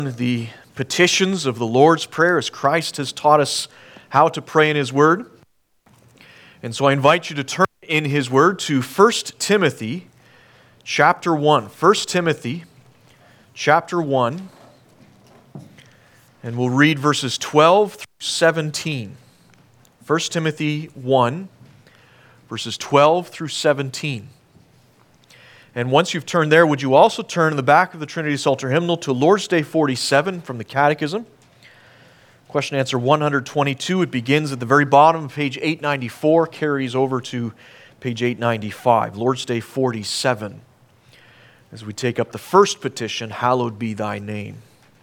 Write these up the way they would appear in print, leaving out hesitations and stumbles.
The petitions of the Lord's Prayer as Christ has taught us how to pray in His Word. And so I invite you to turn in His Word to 1 Timothy chapter 1. 1 Timothy chapter 1. And we'll read verses 12 through 17. 1 Timothy 1, verses 12 through 17. And once you've turned there, would you also turn in the back of the Trinity Psalter hymnal to Lord's Day 47 from the Catechism? Question answer 122. It begins at the very bottom of page 894, carries over to page 895. Lord's Day 47. As we take up the first petition, hallowed be thy name.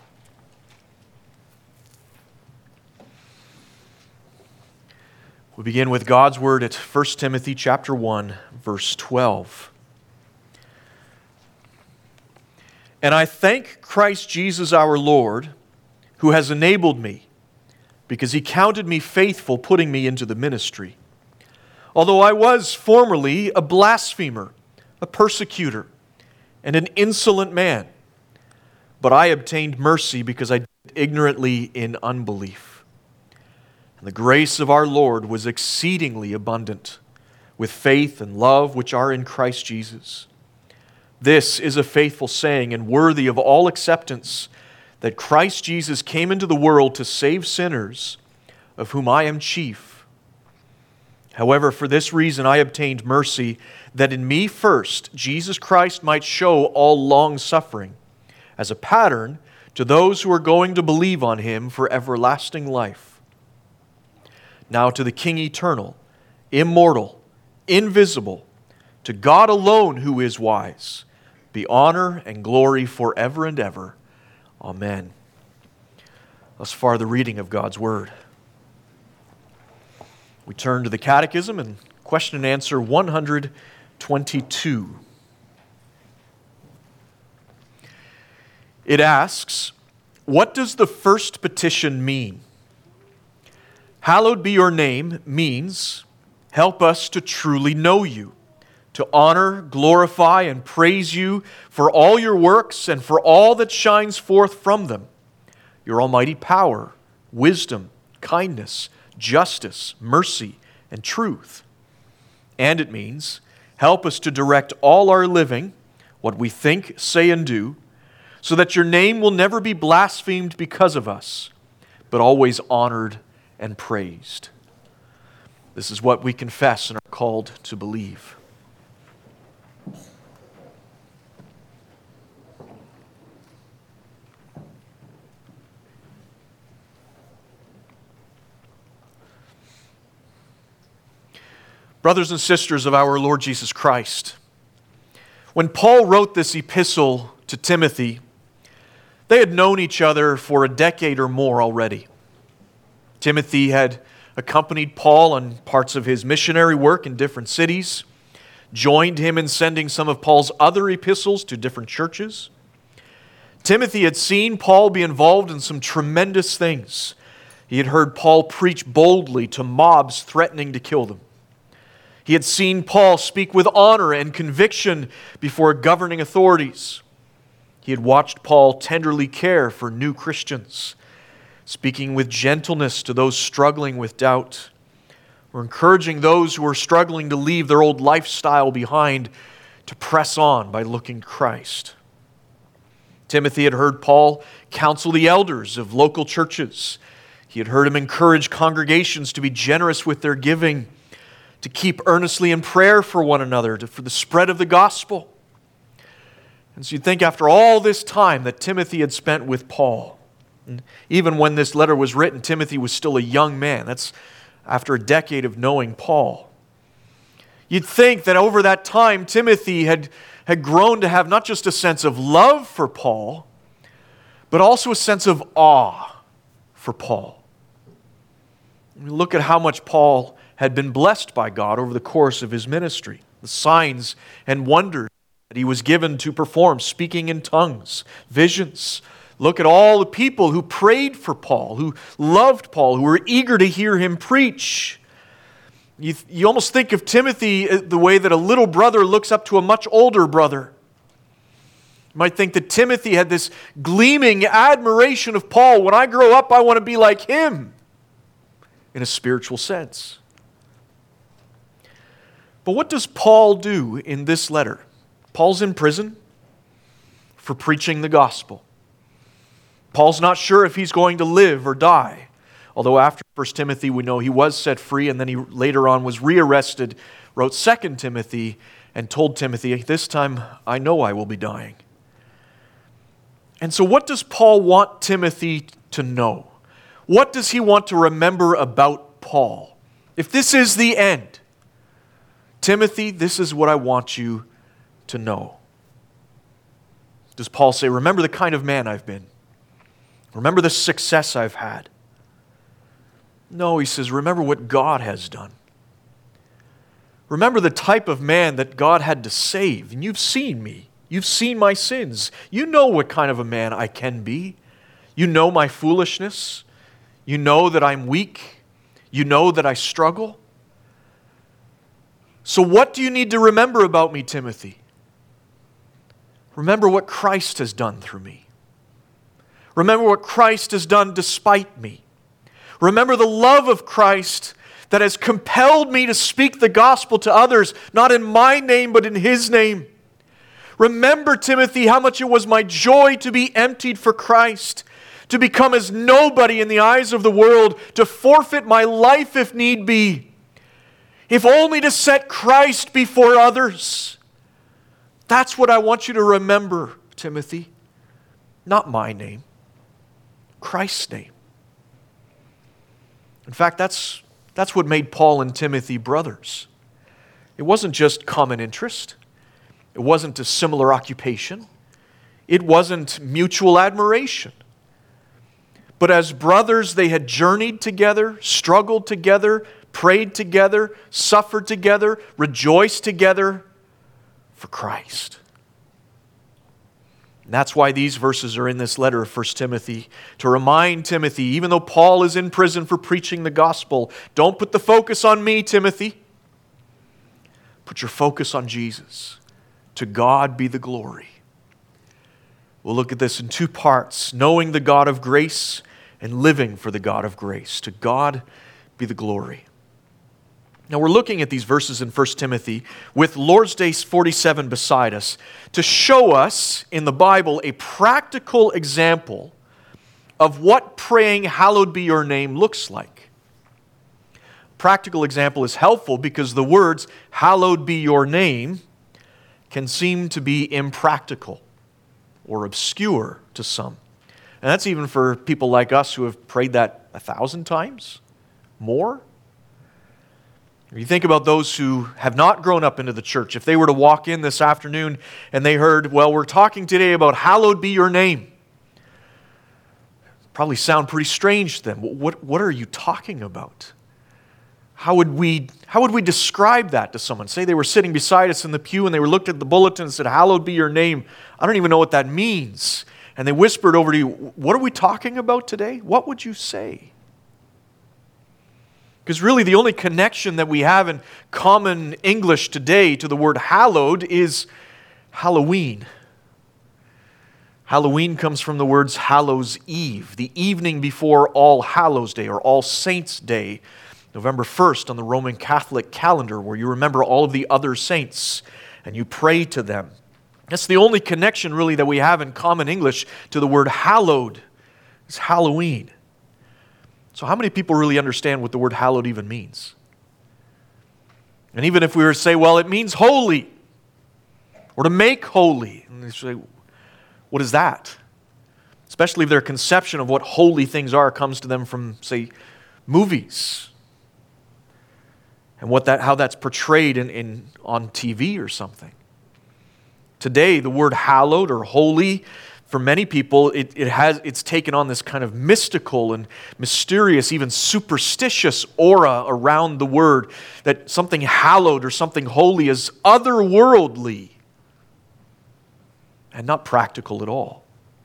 We begin with God's Word at 1 Timothy chapter 1, verse 12. And I thank Christ Jesus our Lord, who has enabled me, because He counted me faithful, putting me into the ministry. Although I was formerly a blasphemer, a persecutor, and an insolent man, but I obtained mercy because I did ignorantly in unbelief. And the grace of our Lord was exceedingly abundant, with faith and love which are in Christ Jesus. This is a faithful saying and worthy of all acceptance, that Christ Jesus came into the world to save sinners, of whom I am chief. However, for this reason I obtained mercy, that in me first Jesus Christ might show all long-suffering, as a pattern to those who are going to believe on Him for everlasting life. Now to the King eternal, immortal, invisible, to God alone who is wise, be honor and glory forever and ever. Amen. Thus far, the reading of God's Word. We turn to the Catechism and question and answer 122. It asks, what does the first petition mean? Hallowed be your name means, help us to truly know you, to honor, glorify, and praise you for all your works and for all that shines forth from them, your almighty power, wisdom, kindness, justice, mercy, and truth. And it means, help us to direct all our living, what we think, say, and do, so that your name will never be blasphemed because of us, but always honored and praised. This is what we confess and are called to believe. Brothers and sisters of our Lord Jesus Christ, when Paul wrote this epistle to Timothy, they had known each other for a decade or more already. Timothy had accompanied Paul on parts of his missionary work in different cities, joined him in sending some of Paul's other epistles to different churches. Timothy had seen Paul be involved in some tremendous things. He had heard Paul preach boldly to mobs threatening to kill them. He had seen Paul speak with honor and conviction before governing authorities. He had watched Paul tenderly care for new Christians, speaking with gentleness to those struggling with doubt, or encouraging those who were struggling to leave their old lifestyle behind to press on by looking to Christ. Timothy had heard Paul counsel the elders of local churches. He had heard him encourage congregations to be generous with their giving, to keep earnestly in prayer for one another, for the spread of the gospel. And so you'd think after all this time that Timothy had spent with Paul, and even when this letter was written, Timothy was still a young man. That's after a decade of knowing Paul. You'd think that over that time, Timothy had grown to have not just a sense of love for Paul, but also a sense of awe for Paul. I mean, look at how much Paul had been blessed by God over the course of his ministry. The signs and wonders that he was given to perform, speaking in tongues, visions. Look at all the people who prayed for Paul, who loved Paul, who were eager to hear him preach. You almost think of Timothy the way that a little brother looks up to a much older brother. You might think that Timothy had this gleaming admiration of Paul. When I grow up, I want to be like him, in a spiritual sense. But what does Paul do in this letter? Paul's in prison for preaching the gospel. Paul's not sure if he's going to live or die. Although after 1 Timothy we know he was set free, and then he later on was rearrested, wrote 2 Timothy, and told Timothy, this time I know I will be dying. And so what does Paul want Timothy to know? What does he want to remember about Paul? If this is the end, Timothy, this is what I want you to know. Does Paul say, remember the kind of man I've been? Remember the success I've had? No, he says, remember what God has done. Remember the type of man that God had to save. And you've seen me. You've seen my sins. You know what kind of a man I can be. You know my foolishness. You know that I'm weak. You know that I struggle. So what do you need to remember about me, Timothy? Remember what Christ has done through me. Remember what Christ has done despite me. Remember the love of Christ that has compelled me to speak the gospel to others, not in my name, but in His name. Remember, Timothy, how much it was my joy to be emptied for Christ, to become as nobody in the eyes of the world, to forfeit my life if need be, if only to set Christ before others. That's what I want you to remember, Timothy. Not my name, Christ's name. In fact, that's what made Paul and Timothy brothers. It wasn't just common interest. It wasn't a similar occupation. It wasn't mutual admiration. But as brothers, they had journeyed together, struggled together, prayed together, suffered together, rejoiced together for Christ. And that's why these verses are in this letter of 1 Timothy, to remind Timothy, even though Paul is in prison for preaching the gospel, don't put the focus on me, Timothy. Put your focus on Jesus. To God be the glory. We'll look at this in two parts, knowing the God of grace and living for the God of grace. To God be the glory. Now we're looking at these verses in 1 Timothy with Lord's Day 47 beside us to show us in the Bible a practical example of what praying hallowed be your name looks like. Practical example is helpful because the words hallowed be your name can seem to be impractical or obscure to some. And that's even for people like us who have prayed that 1,000 times, more. You think about those who have not grown up into the church. If they were to walk in this afternoon and they heard, well, we're talking today about hallowed be your name. Probably sound pretty strange to them. What are you talking about? How would we describe that to someone? Say they were sitting beside us in the pew and they looked at the bulletin and said, hallowed be your name. I don't even know what that means. And they whispered over to you, what are we talking about today? What would you say? Because really the only connection that we have in common English today to the word hallowed is Halloween. Halloween comes from the words Hallows Eve, the evening before All Hallows Day or All Saints Day, November 1st on the Roman Catholic calendar, where you remember all of the other saints and you pray to them. That's the only connection really that we have in common English to the word hallowed. It's Halloween. So how many people really understand what the word hallowed even means? And even if we were to say, well, it means holy, or to make holy, and they say, what is that? Especially if their conception of what holy things are comes to them from, say, movies, and how that's portrayed on TV or something. Today, the word hallowed or holy, for many people, it's taken on this kind of mystical and mysterious, even superstitious aura around the word, that something hallowed or something holy is otherworldly and not practical at all.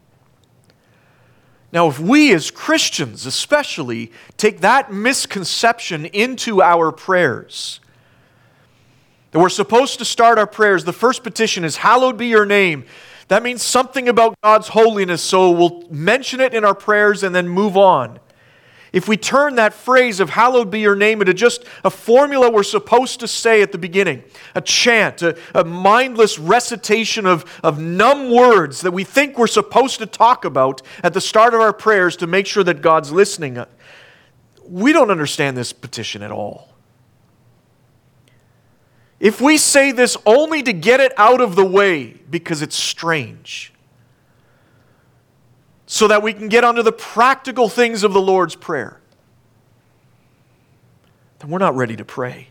Now, if we as Christians especially take that misconception into our prayers, that we're supposed to start our prayers, the first petition is, hallowed be your name, That means something about God's holiness, so we'll mention it in our prayers and then move on. If we turn that phrase of hallowed be your name into just a formula we're supposed to say at the beginning, a chant, a mindless recitation of numb words that we think we're supposed to talk about at the start of our prayers to make sure that God's listening, we don't understand this petition at all. If we say this only to get it out of the way because it's strange, so that we can get onto the practical things of the Lord's Prayer, then we're not ready to pray.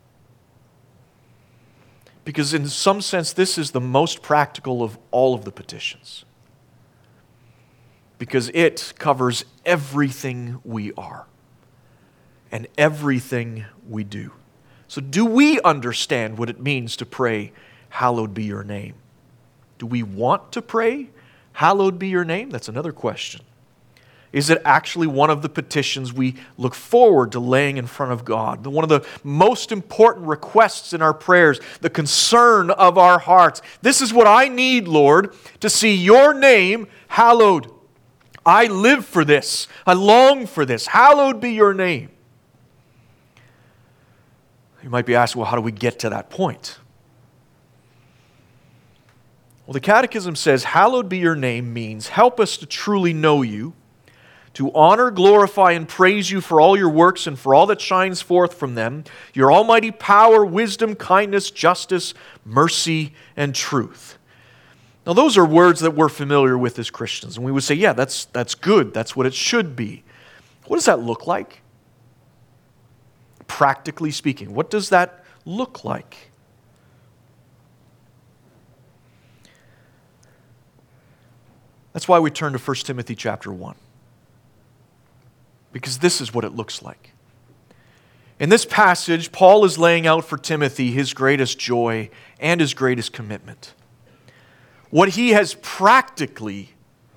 Because in some sense, this is the most practical of all of the petitions. Because it covers everything we are and everything we do. So do we understand what it means to pray, hallowed be your name? Do we want to pray, hallowed be your name? That's another question. Is it actually one of the petitions we look forward to laying in front of God? One of the most important requests in our prayers, the concern of our hearts. This is what I need, Lord, to see your name hallowed. I live for this. I long for this. Hallowed be your name. You might be asking, well, how do we get to that point? Well, the Catechism says, hallowed be your name means help us to truly know you, to honor, glorify, and praise you for all your works and for all that shines forth from them, your almighty power, wisdom, kindness, justice, mercy, and truth. Now, those are words that we're familiar with as Christians, and we would say, yeah, that's good. That's what it should be. What does that look like? Practically speaking, what does that look like? That's why we turn to 1 Timothy chapter 1. Because this is what it looks like. In this passage, Paul is laying out for Timothy his greatest joy and his greatest commitment. What he has practically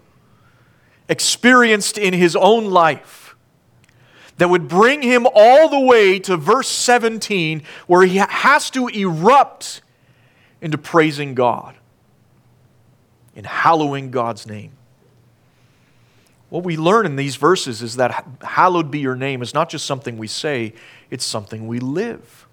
experienced in his own life that would bring him all the way to verse 17, where he has to erupt into praising God, in hallowing God's name. What we learn in these verses is that hallowed be your name is not just something we say, it's something we live.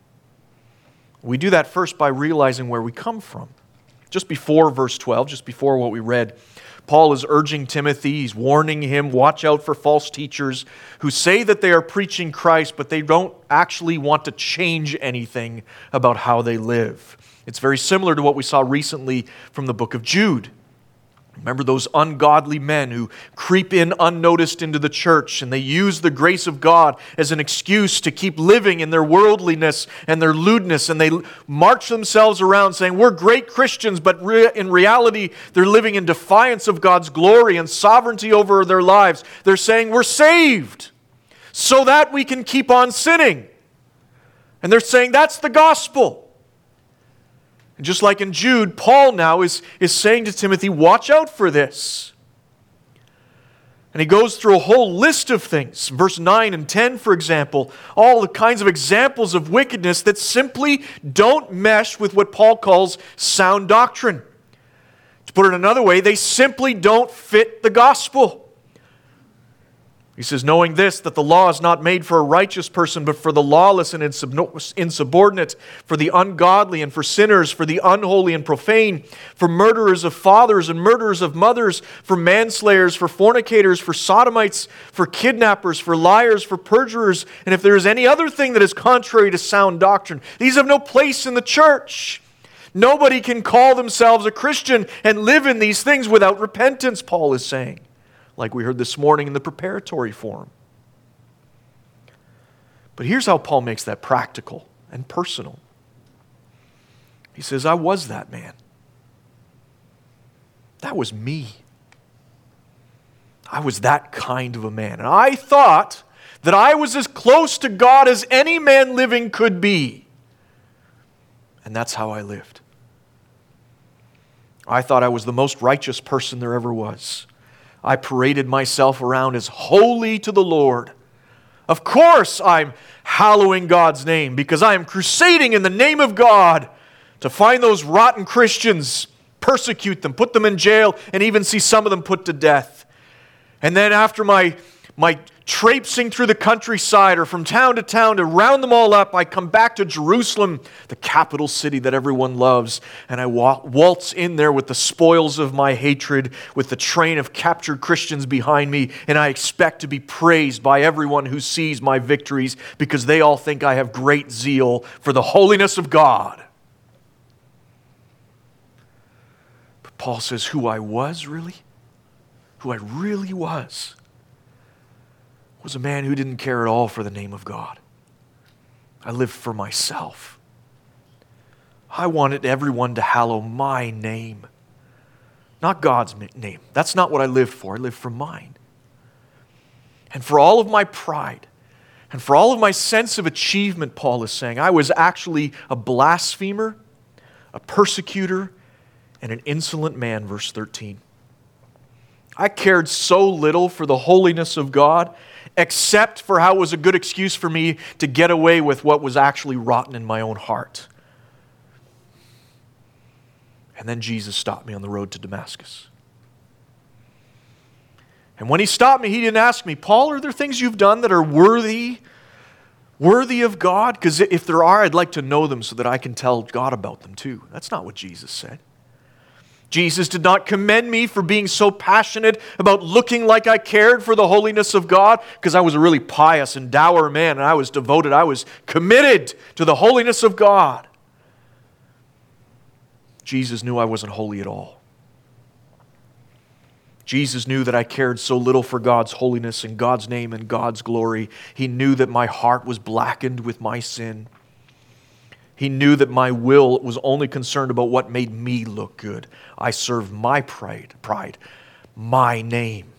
We do that first by realizing where we come from. Just before verse 12, just before what we read, Paul is urging Timothy, he's warning him, watch out for false teachers who say that they are preaching Christ, but they don't actually want to change anything about how they live. It's very similar to what we saw recently from the book of Jude. Remember those ungodly men who creep in unnoticed into the church, and they use the grace of God as an excuse to keep living in their worldliness and their lewdness, and they march themselves around saying, we're great Christians, but in reality, they're living in defiance of God's glory and sovereignty over their lives. They're saying, we're saved so that we can keep on sinning. And they're saying, that's the gospel. And just like in Jude, Paul now is saying to Timothy, watch out for this. And he goes through a whole list of things. Verse 9 and 10, for example, all the kinds of examples of wickedness that simply don't mesh with what Paul calls sound doctrine. To put it another way, they simply don't fit the gospel. He says, knowing this, that the law is not made for a righteous person, but for the lawless and insubordinate, for the ungodly and for sinners, for the unholy and profane, for murderers of fathers and murderers of mothers, for manslayers, for fornicators, for sodomites, for kidnappers, for liars, for perjurers, and if there is any other thing that is contrary to sound doctrine. These have no place in the church. Nobody can call themselves a Christian and live in these things without repentance, Paul is saying, like we heard this morning in the preparatory forum. But here's how Paul makes that practical and personal. He says, I was that man. That was me. I was that kind of a man. And I thought that I was as close to God as any man living could be. And that's how I lived. I thought I was the most righteous person there ever was. I paraded myself around as holy to the Lord. Of course I'm hallowing God's name because I am crusading in the name of God to find those rotten Christians persecute them, put them in jail, and even see some of them put to death. And then after my traipsing through the countryside or from town to town to round them all up, I come back to Jerusalem, the capital city that everyone loves, and I waltz in there with the spoils of my hatred, with the train of captured Christians behind me, and I expect to be praised by everyone who sees my victories because they all think I have great zeal for the holiness of God. But Paul says who I was really, who I really was a man who didn't care at all for the name of God. I lived for myself. I wanted everyone to hallow my name, not God's name. That's not what I lived for. I lived for mine. And for all of my pride, and for all of my sense of achievement, Paul is saying, I was actually a blasphemer, a persecutor, and an insolent man, verse 13. I cared so little for the holiness of God, except for how it was a good excuse for me to get away with what was actually rotten in my own heart. And then Jesus stopped me on the road to Damascus. And when he stopped me, he didn't ask me, Paul, are there things you've done that are worthy of God? Because if there are, I'd like to know them so that I can tell God about them too. That's not what Jesus said. Jesus did not commend me for being so passionate about looking like I cared for the holiness of God, because I was a really pious and dour man, and I was devoted. I was committed to the holiness of God. Jesus knew I wasn't holy at all. Jesus knew that I cared so little for God's holiness and God's name and God's glory. He knew that my heart was blackened with my sin. He knew that my will was only concerned about what made me look good. I served my pride, my name.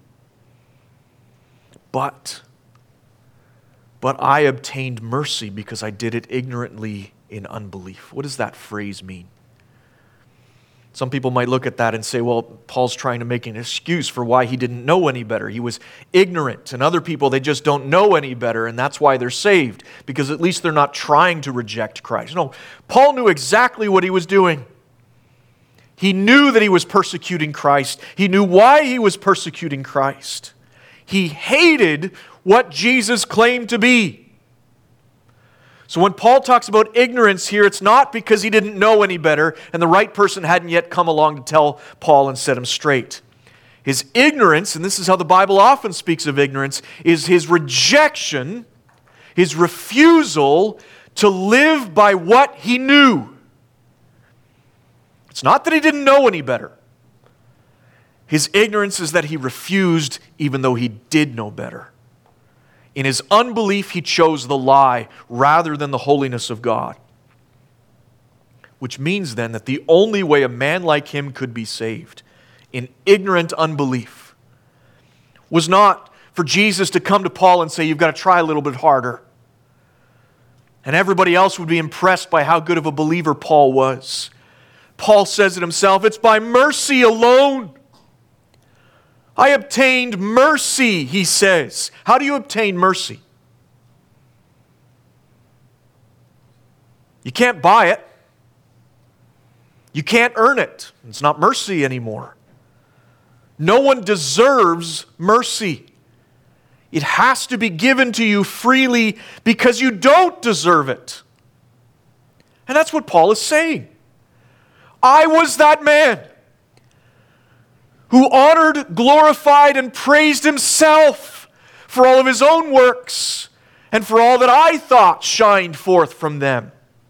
But I obtained mercy because I did it ignorantly in unbelief. What does that phrase mean? Some people might look at that and say, well, Paul's trying to make an excuse for why he didn't know any better. He was ignorant. And other people, they just don't know any better, and that's why they're saved, because at least they're not trying to reject Christ. No, Paul knew exactly what he was doing. He knew that he was persecuting Christ. He knew why he was persecuting Christ. He hated what Jesus claimed to be. So when Paul talks about ignorance here, it's not because he didn't know any better and the right person hadn't yet come along to tell Paul and set him straight. His ignorance, and this is how the Bible often speaks of ignorance, is his rejection, his refusal to live by what he knew. It's not that he didn't know any better. His ignorance is that he refused even though he did know better. In his unbelief, he chose the lie rather than the holiness of God. Which means then that the only way a man like him could be saved in ignorant unbelief was not for Jesus to come to Paul and say, you've got to try a little bit harder. And everybody else would be impressed by how good of a believer Paul was. Paul says it himself, it's by mercy alone. I obtained mercy, he says. How do you obtain mercy? You can't buy it. You can't earn it. It's not mercy anymore. No one deserves mercy. It has to be given to you freely because you don't deserve it. And that's what Paul is saying. I was that man who honored, glorified, and praised himself for all of his own works and for all that I thought shined forth from them.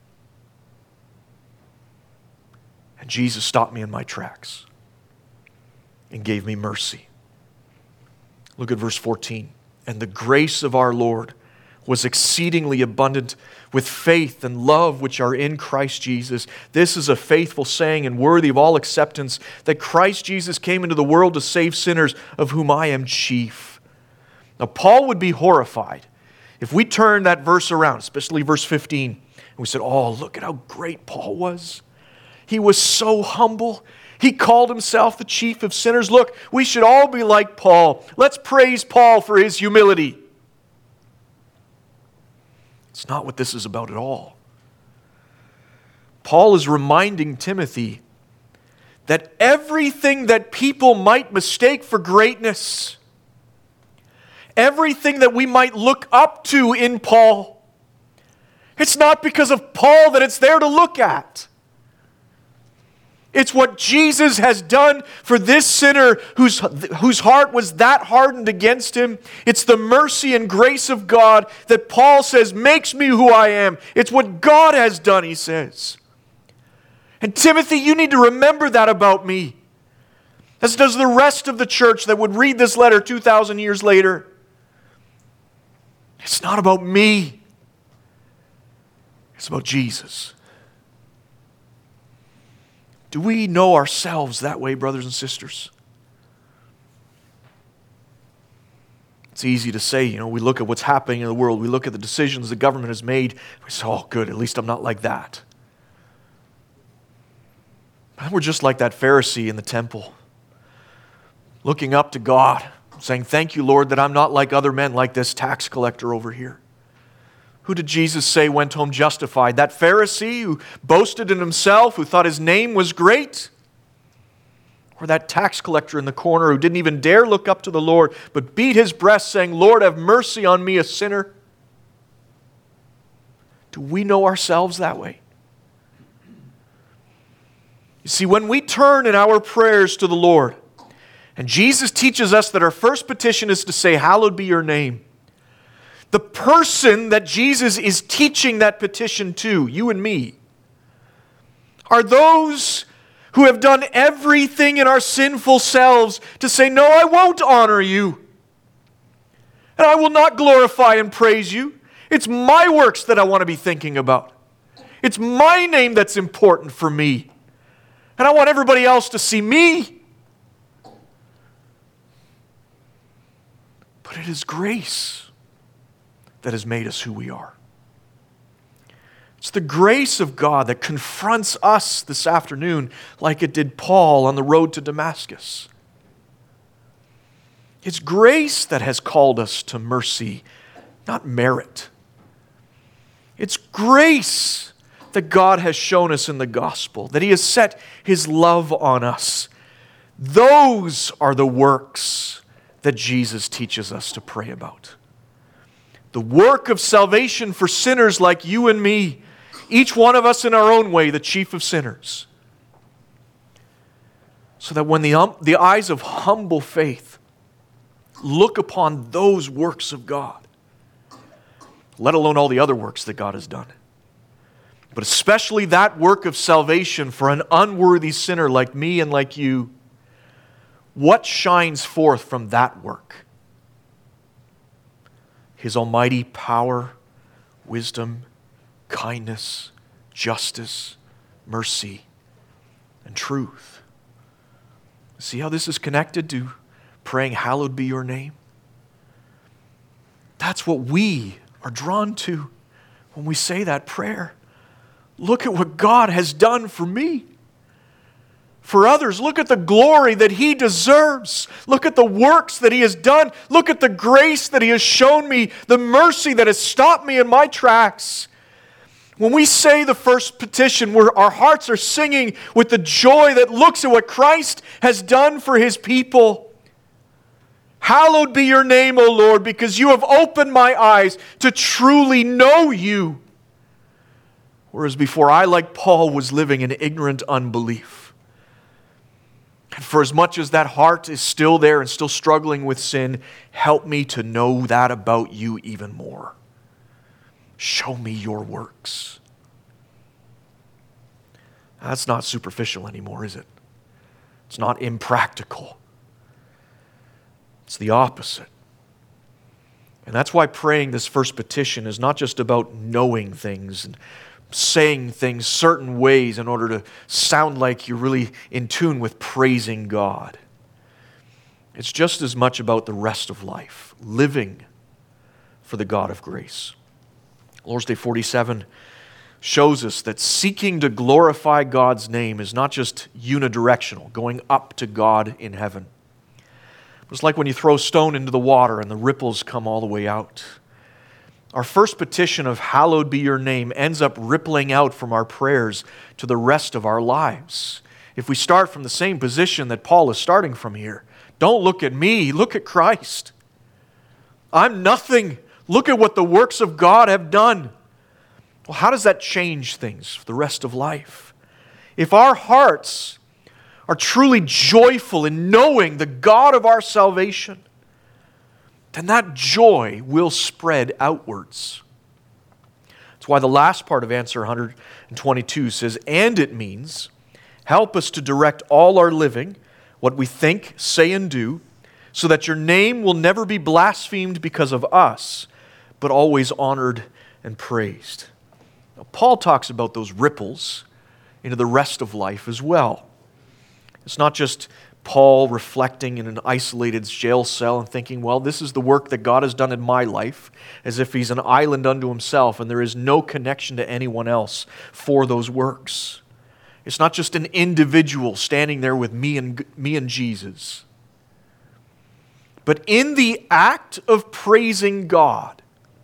And Jesus stopped me in my tracks and gave me mercy. Look at verse 14. And the grace of our Lord was exceedingly abundant with faith and love which are in Christ Jesus. This is a faithful saying and worthy of all acceptance, that Christ Jesus came into the world to save sinners, of whom I am chief. Now, Paul would be horrified if we turned that verse around, especially verse 15, and we said, oh, look at how great Paul was. He was so humble. He called himself the chief of sinners. Look, we should all be like Paul. Let's praise Paul for his humility. It's not what this is about at all. Paul is reminding Timothy that everything that people might mistake for greatness, everything that we might look up to in Paul, it's not because of Paul that it's there to look at. It's what Jesus has done for this sinner whose heart was that hardened against him. It's the mercy and grace of God that Paul says makes me who I am. It's what God has done, he says. And Timothy, you need to remember that about me, as does the rest of the church that would read this letter 2,000 years later. It's not about me. It's about Jesus. Do we know ourselves that way, brothers and sisters? It's easy to say, we look at what's happening in the world, we look at the decisions the government has made, we say, oh, good, at least I'm not like that. But we're just like that Pharisee in the temple, looking up to God, saying, thank you, Lord, that I'm not like other men, like this tax collector over here. Who did Jesus say went home justified? That Pharisee who boasted in himself, who thought his name was great? Or that tax collector in the corner who didn't even dare look up to the Lord, but beat his breast saying, Lord, have mercy on me, a sinner? Do we know ourselves that way? You see, when we turn in our prayers to the Lord, and Jesus teaches us that our first petition is to say, hallowed be your name, the person that Jesus is teaching that petition to, you and me, are those who have done everything in our sinful selves to say, no, I won't honor you. And I will not glorify and praise you. It's my works that I want to be thinking about. It's my name that's important for me. And I want everybody else to see me. But it is grace that has made us who we are. It's the grace of God that confronts us this afternoon like it did Paul on the road to Damascus. It's grace that has called us to mercy, not merit. It's grace that God has shown us in the gospel, that He has set His love on us. Those are the works that Jesus teaches us to pray about. The work of salvation for sinners like you and me, each one of us in our own way, the chief of sinners. So that when the eyes of humble faith look upon those works of God, let alone all the other works that God has done, but especially that work of salvation for an unworthy sinner like me and like you, what shines forth from that work? His almighty power, wisdom, kindness, justice, mercy, and truth. See how this is connected to praying, hallowed be your name? That's what we are drawn to when we say that prayer. Look at what God has done for me. For others, look at the glory that He deserves. Look at the works that He has done. Look at the grace that He has shown me, the mercy that has stopped me in my tracks. When we say the first petition, our hearts are singing with the joy that looks at what Christ has done for His people. Hallowed be your name, O Lord, because you have opened my eyes to truly know you. Whereas before I, like Paul, was living in ignorant unbelief. And for as much as that heart is still there and still struggling with sin, help me to know that about you even more. Show me your works. That's not superficial anymore, is it? It's not impractical. It's the opposite. And that's why praying this first petition is not just about knowing things and saying things certain ways in order to sound like you're really in tune with praising God. It's just as much about the rest of life, living for the God of grace. Lord's Day 47 shows us that seeking to glorify God's name is not just unidirectional, going up to God in heaven. It's like when you throw a stone into the water and the ripples come all the way out. Our first petition of hallowed be your name ends up rippling out from our prayers to the rest of our lives. if we start from the same position that Paul is starting from here. Don't look at me, look at Christ. I'm nothing. Look at what the works of God have done. Well, how does that change things for the rest of life? If our hearts are truly joyful in knowing the God of our salvation, then that joy will spread outwards. That's why the last part of answer 122 says, and it means, help us to direct all our living, what we think, say, and do, so that your name will never be blasphemed because of us, but always honored and praised. Now, Paul talks about those ripples into the rest of life as well. It's not just Paul reflecting in an isolated jail cell and thinking, well, this is the work that God has done in my life, as if he's an island unto himself and there is no connection to anyone else for those works. It's not just an individual standing there with me and Jesus. But in the act of praising God,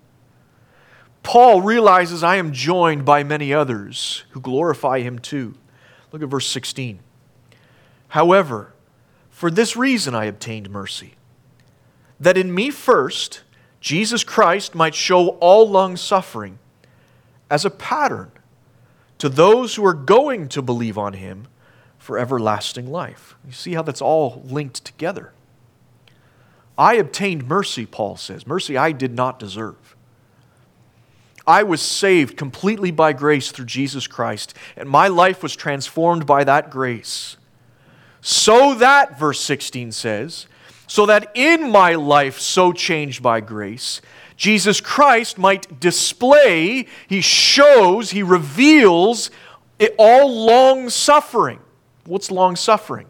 Paul realizes I am joined by many others who glorify him too. Look at verse 16. However, for this reason I obtained mercy, that in me first Jesus Christ might show all long-suffering as a pattern to those who are going to believe on him for everlasting life. You see how that's all linked together. I obtained mercy, Paul says. Mercy I did not deserve. I was saved completely by grace through Jesus Christ, and my life was transformed by that grace. So that, verse 16 says, so that in my life so changed by grace, Jesus Christ might display, he shows, he reveals all long-suffering. What's long-suffering?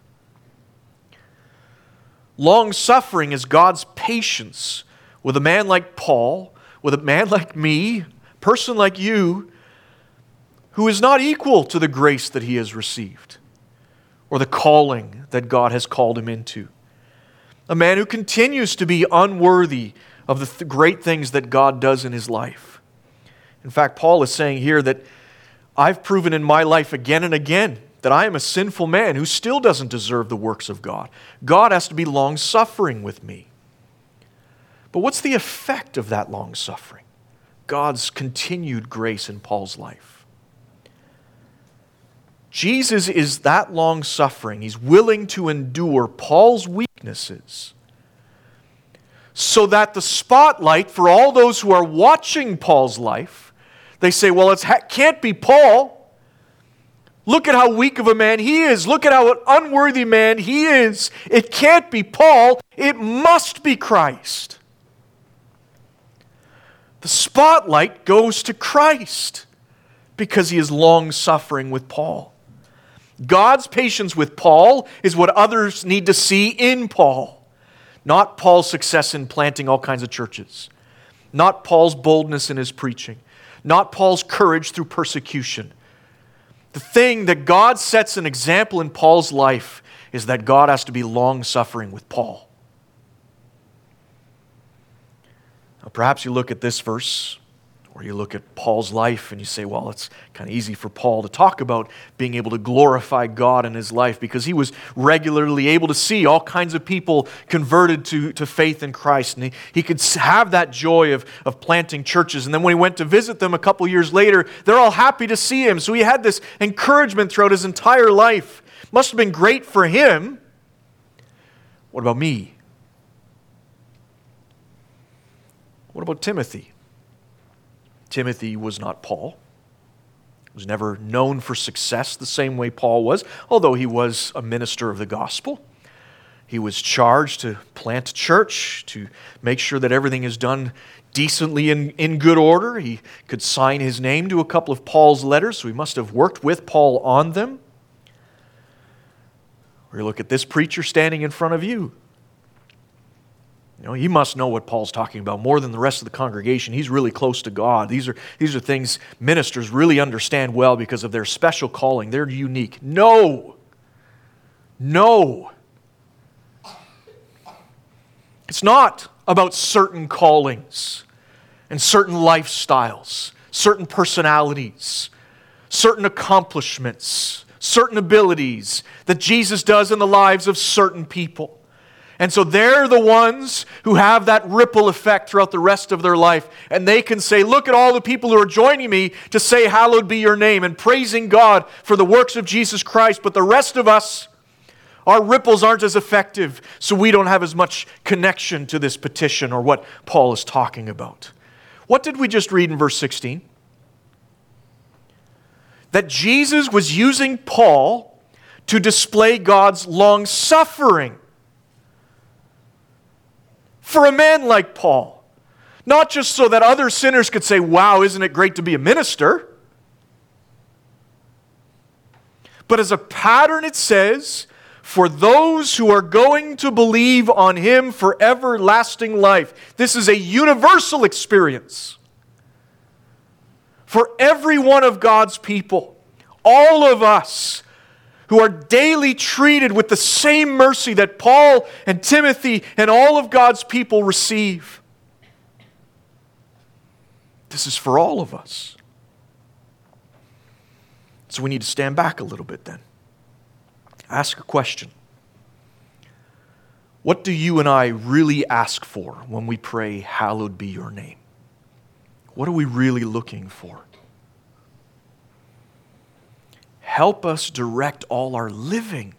Long-suffering is God's patience with a man like Paul, with a man like me, a person like you, who is not equal to the grace that he has received or the calling that God has called him into. A man who continues to be unworthy of the great things that God does in his life. In fact, Paul is saying here that I've proven in my life again and again that I am a sinful man who still doesn't deserve the works of God. God has to be long-suffering with me. But what's the effect of that long-suffering? God's continued grace in Paul's life. Jesus is that long-suffering. He's willing to endure Paul's weaknesses so that the spotlight for all those who are watching Paul's life, they say, well, it can't be Paul. Look at how weak of a man he is. Look at how an unworthy man he is. It can't be Paul. It must be Christ. The spotlight goes to Christ because he is long-suffering with Paul. God's patience with Paul is what others need to see in Paul. Not Paul's success in planting all kinds of churches. Not Paul's boldness in his preaching. Not Paul's courage through persecution. The thing that God sets an example in Paul's life is that God has to be long-suffering with Paul. Now, perhaps you look at this verse, or you look at Paul's life and you say, well, it's kind of easy for Paul to talk about being able to glorify God in his life because he was regularly able to see all kinds of people converted to faith in Christ. And he could have that joy of planting churches. And then when he went to visit them a couple years later, they're all happy to see him. So he had this encouragement throughout his entire life. Must have been great for him. What about me? What about Timothy? Timothy was not Paul. He was never known for success the same way Paul was, although he was a minister of the gospel. He was charged to plant a church, to make sure that everything is done decently in good order. He could sign his name to a couple of Paul's letters, so he must have worked with Paul on them. Or you look at this preacher standing in front of you. You know, he must know what Paul's talking about more than the rest of the congregation. He's really close to God. These are things ministers really understand well because of their special calling. They're unique. No. It's not about certain callings and certain lifestyles, certain personalities, certain accomplishments, certain abilities that Jesus does in the lives of certain people. And so they're the ones who have that ripple effect throughout the rest of their life. And they can say, look at all the people who are joining me to say, hallowed be your name, and praising God for the works of Jesus Christ. But the rest of us, our ripples aren't as effective, so we don't have as much connection to this petition or what Paul is talking about. What did we just read in verse 16? That Jesus was using Paul to display God's long-suffering for a man like Paul. Not just so that other sinners could say, wow, isn't it great to be a minister? But as a pattern, it says, for those who are going to believe on Him for everlasting life. This is a universal experience for every one of God's people. All of us who are daily treated with the same mercy that Paul and Timothy and all of God's people receive. This is for all of us. So we need to stand back a little bit then. Ask a question. What do you and I really ask for when we pray, hallowed be your name? What are we really looking for? Help us direct all our living.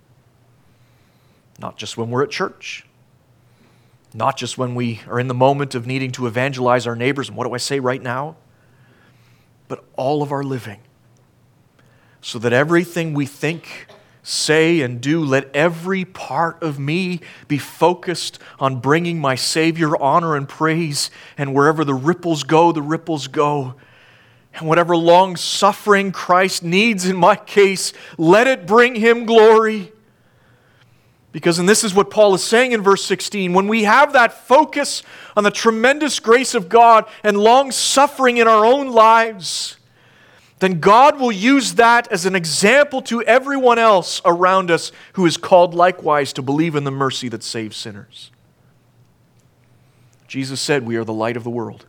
Not just when we're at church. Not just when we are in the moment of needing to evangelize our neighbors. And what do I say right now? But all of our living. So that everything we think, say, and do, let every part of me be focused on bringing my Savior honor and praise. And wherever the ripples go, the ripples go. And whatever long-suffering Christ needs in my case, let it bring Him glory. Because, and this is what Paul is saying in verse 16, when we have that focus on the tremendous grace of God and long-suffering in our own lives, then God will use that as an example to everyone else around us who is called likewise to believe in the mercy that saves sinners. Jesus said, we are the light of the world.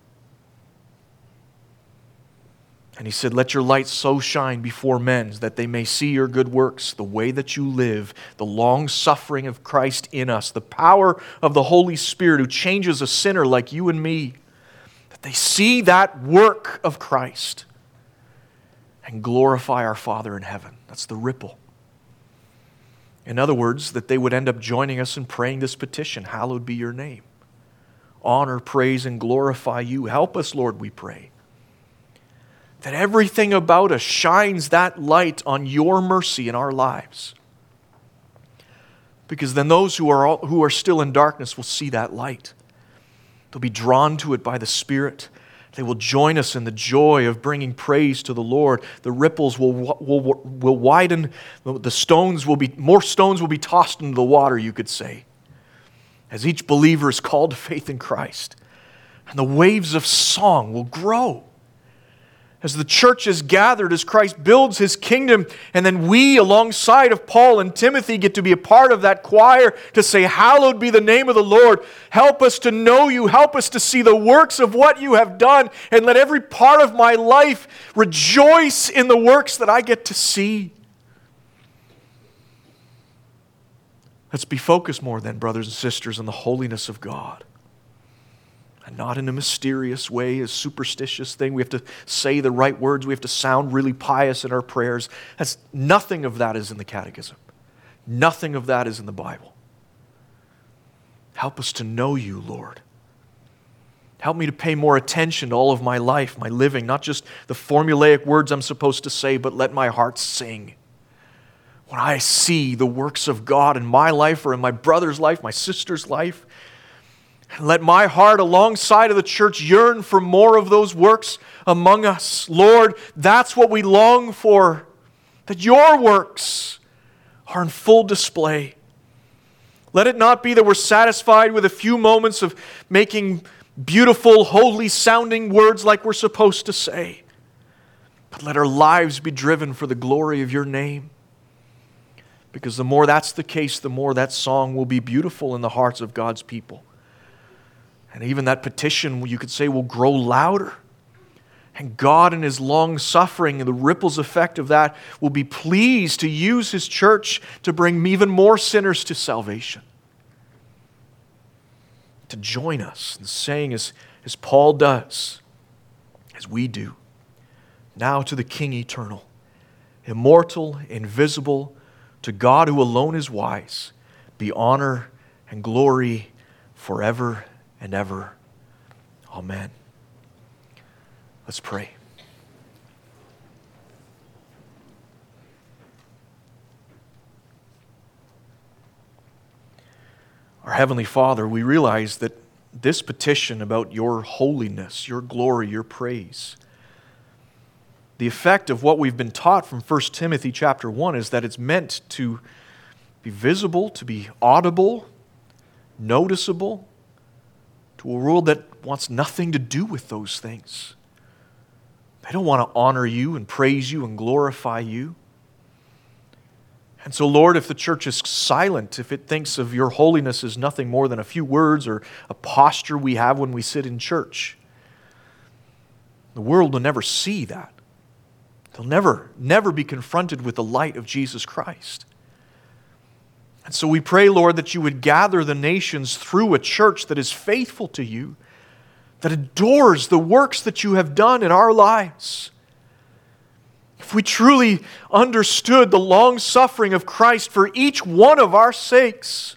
And He said, let your light so shine before men that they may see your good works, the way that you live, the long suffering of Christ in us, the power of the Holy Spirit who changes a sinner like you and me, that they see that work of Christ and glorify our Father in heaven. That's the ripple. In other words, that they would end up joining us in praying this petition, hallowed be your name. Honor, praise, and glorify you. Help us, Lord, we pray. That everything about us shines that light on your mercy in our lives. Because then those who are still in darkness will see that light. They'll be drawn to it by the Spirit. They will join us in the joy of bringing praise to the Lord. The ripples will widen. The stones will be, more stones will be tossed into the water, you could say, as each believer is called to faith in Christ. And the waves of song will grow as the church is gathered, as Christ builds His kingdom, and then we, alongside of Paul and Timothy, get to be a part of that choir to say, hallowed be the name of the Lord. Help us to know you. Help us to see the works of what you have done, and let every part of my life rejoice in the works that I get to see. Let's be focused more then, brothers and sisters, on the holiness of God. And not in a mysterious way, a superstitious thing. We have to say the right words. We have to sound really pious in our prayers. Nothing of that is in the Catechism. Nothing of that is in the Bible. Help us to know you, Lord. Help me to pay more attention to all of my life, my living, not just the formulaic words I'm supposed to say, but let my heart sing. When I see the works of God in my life or in my brother's life, my sister's life, and let my heart alongside of the church yearn for more of those works among us. Lord, that's what we long for, that your works are in full display. Let it not be that we're satisfied with a few moments of making beautiful, holy sounding words like we're supposed to say, but let our lives be driven for the glory of your name. Because the more that's the case, the more that song will be beautiful in the hearts of God's people. And even that petition, you could say, will grow louder And God, in His long suffering and the ripples effect of that, will be pleased to use His church to bring even more sinners to salvation. To join us in saying, as Paul does, as we do, now to the King eternal, immortal, invisible, to God who alone is wise, be honor and glory forever and ever. Amen. Let's pray. Our Heavenly Father, we realize that this petition about your holiness, your glory, your praise, the effect of what we've been taught from 1 Timothy chapter 1 is that it's meant to be visible, to be audible, noticeable, to a world that wants nothing to do with those things. They don't want to honor you and praise you and glorify you. And so, Lord, if the church is silent, if it thinks of your holiness as nothing more than a few words or a posture we have when we sit in church, the world will never see that. They'll never be confronted with the light of Jesus Christ. And so we pray, Lord, that you would gather the nations through a church that is faithful to you, that adores the works that you have done in our lives. If we truly understood the long suffering of Christ for each one of our sakes,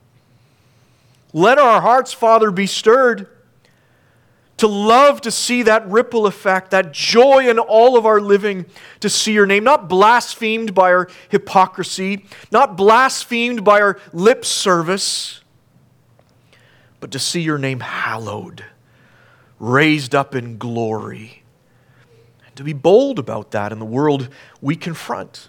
let our hearts, Father, be stirred to love to see that ripple effect, that joy in all of our living, to see your name not blasphemed by our hypocrisy, not blasphemed by our lip service, but to see your name hallowed, raised up in glory, and to be bold about that in the world we confront.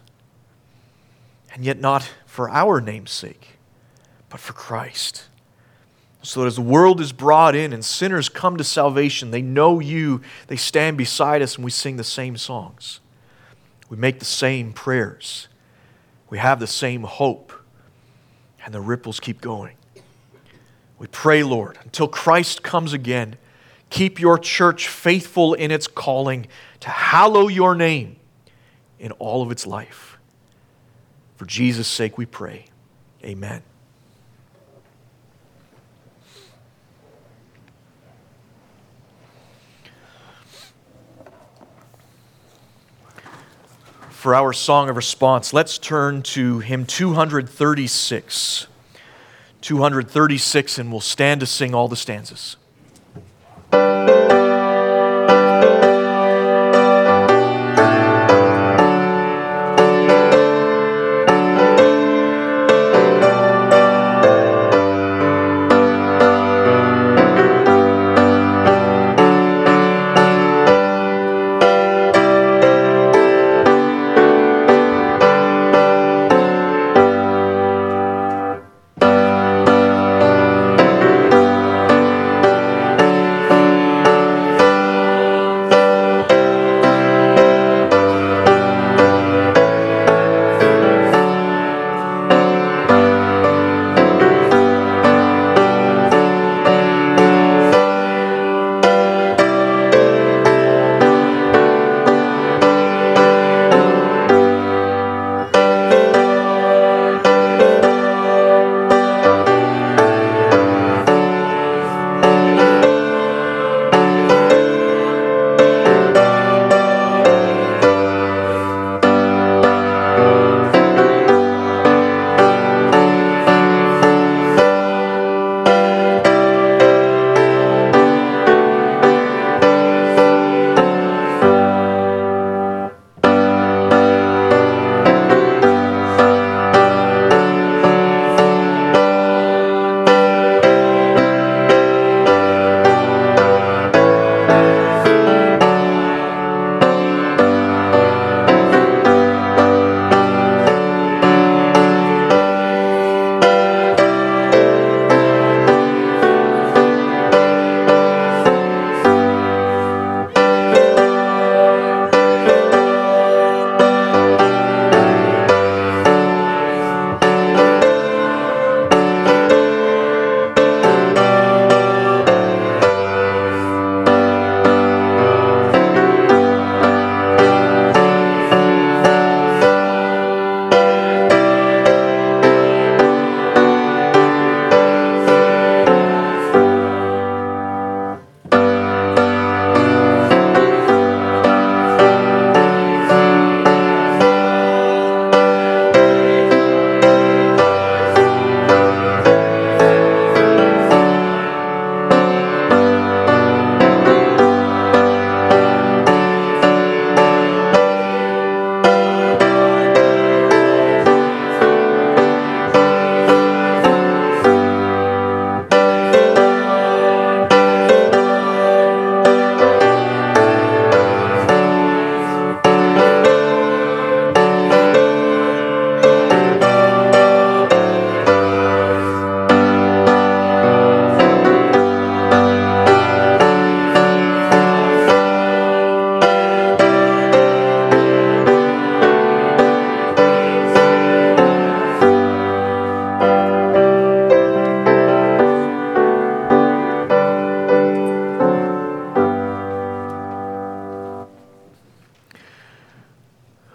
And yet not for our name's sake, but for Christ. So that as the world is brought in and sinners come to salvation, they know you, they stand beside us, and we sing the same songs. We make the same prayers. We have the same hope. And the ripples keep going. We pray, Lord, until Christ comes again, keep your church faithful in its calling to hallow your name in all of its life. For Jesus' sake we pray. Amen. For our song of response, let's turn to hymn 236. 236, and we'll stand to sing all the stanzas.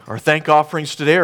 Our thank offerings today